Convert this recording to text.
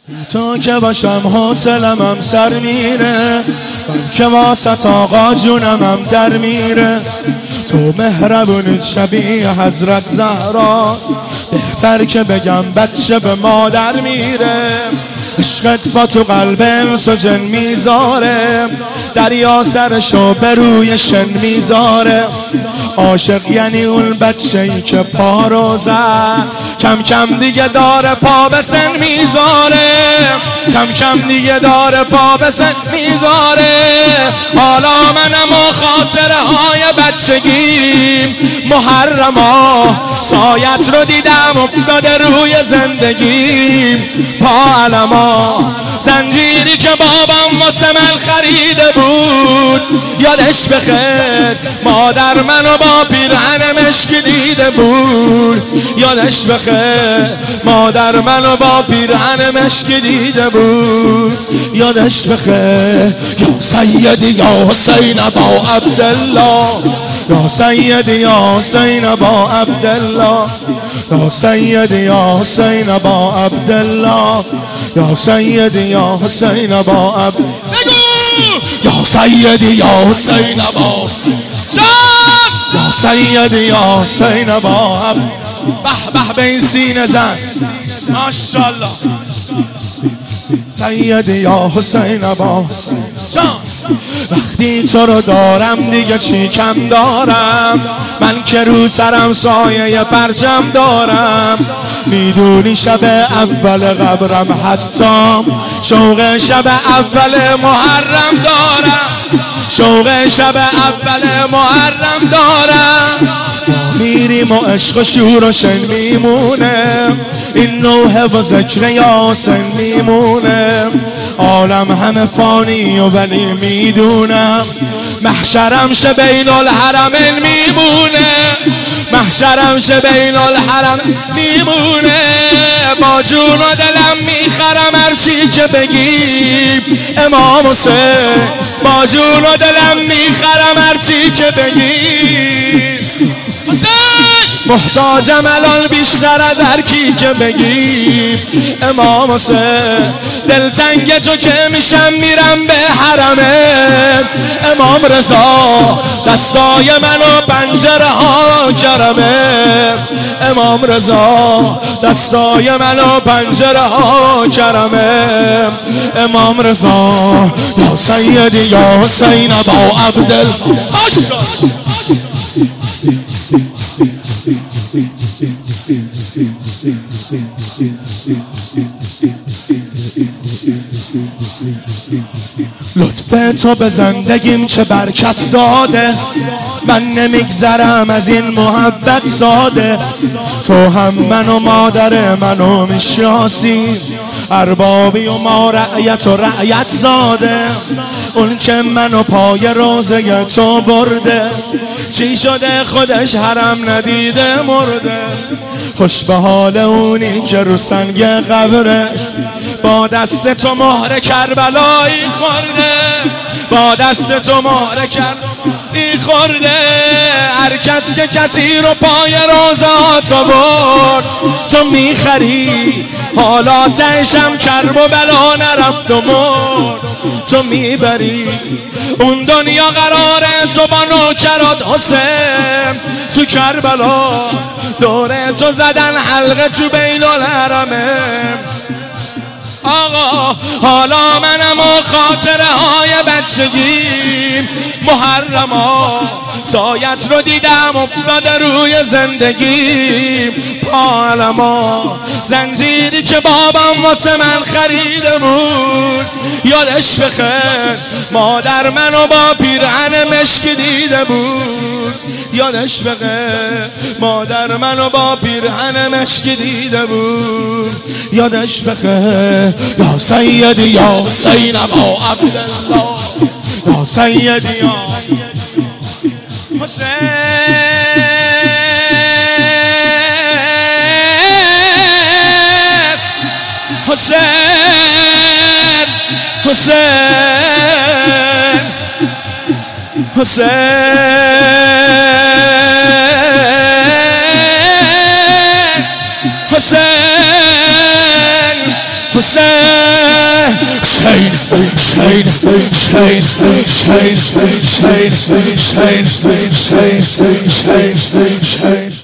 تو که باشم حوصله‌م سر میره، که واسط آقا جونم در میره. تو مهربونت شبیه حضرت زهرا، بهتر که بگم بچه به مادر میره. عشقت با تو قلب انس و جن میذاره، دریا سرشو به روی شن میذاره. عاشق یعنی اون بچه‌ای که پا رو زد، کم کم دیگه داره پا به سن میذاره، کم کم دیگه داره پا به سن میذاره. حالا منم و خاطره های بچگیم، محرما سایت رو دیدم افتاده روی زندگیم. پا علما زنجیری که بابام واسه من خریده بود، یادش بخیر مادر منو با پیرهن مشکی دیده بود. یادش بخیر مادر منو با پیرهن مشکی دیده بود. یادش بخیر یا سیدی یا حسین ابا عبدالله، یا سیدی یا حسین ابا عبدالله، یا سیدی یا حسین ابا عبدالله، یا سیدی یا حسین ابا عبدالله، یا سیدی یا حسین ابا، یا سیدی یا حسین ابا. به به به این سینه زن ماشاءالله. سیدی یا حسین ابا، وقتی تو رو دارم دیگه چی کم دارم؟ من که رو سرم سایه پرچم دارم. میدونی شب اول قبرم حتی شوق شب اول محرم دارم، شوق شب اول محرم دارم. میریم و عشق و شور و شن میمونه، این نوحه و ذکر یاسین میمونه. عالم همه فانی و ولی میدونم محشرم شه بین الحرمین میمونه، محشرم شه بین الحرم میمونه. با جون و دلم میخرم هرچی که بگیم امام حسین، با جون و دلم میخرم هرچی که بگیم محتاجم الان بیشتر از هر کی که بگیم امام حسین. دلتنگ تو که میشم میرم به حرمت امام رضا، دستای منو پنجره ها کرمه امام رضا، دستای منو پنجره ها کرمه امام رضا. یا سیدی یا حسین ابا عبدالله، لطف تو به زندگیم چه برکت داده، من نمیگذرم از این محبت ساده. تو هم من و مادر منو میشناسی، اربابی و ما رعیت و رعیت زاده. اون که منو پای روزه تو برده، چی شده خودش حرم ندیده مرده. خوش به حال اونی که رو سنگ قبره، با دست تو مهر کربلایی خورده، با دست تو مهر کربلایی خورده. هر کس که کسی رو پای روزه تو برد تو میخری، حالا تهشم کرب و بلا نرفت و مرد تو میبری. اون دنیا قراره تو با نوکرات حسین تو کربلا، دوره تو زدن حلقه تو بین الحرمه. آقا حالا منم و خاطره های بچگیم، محرما سایت رو دیدم افتاده روی زندگیم. پالما زنجیری که بابام واسه من خریده بود، یادش بخیر مادر منو با پیرهن مشکی دیده بود. یادش بخیر مادر منو با پیرهن مشکی دیده بود. یادش بخیر یا سیدی یا حسین ابا عبدالله، یا سیدی یا حسین حسین حسین حسین حسین حسین شین شین شین شین شین شین شین شین شین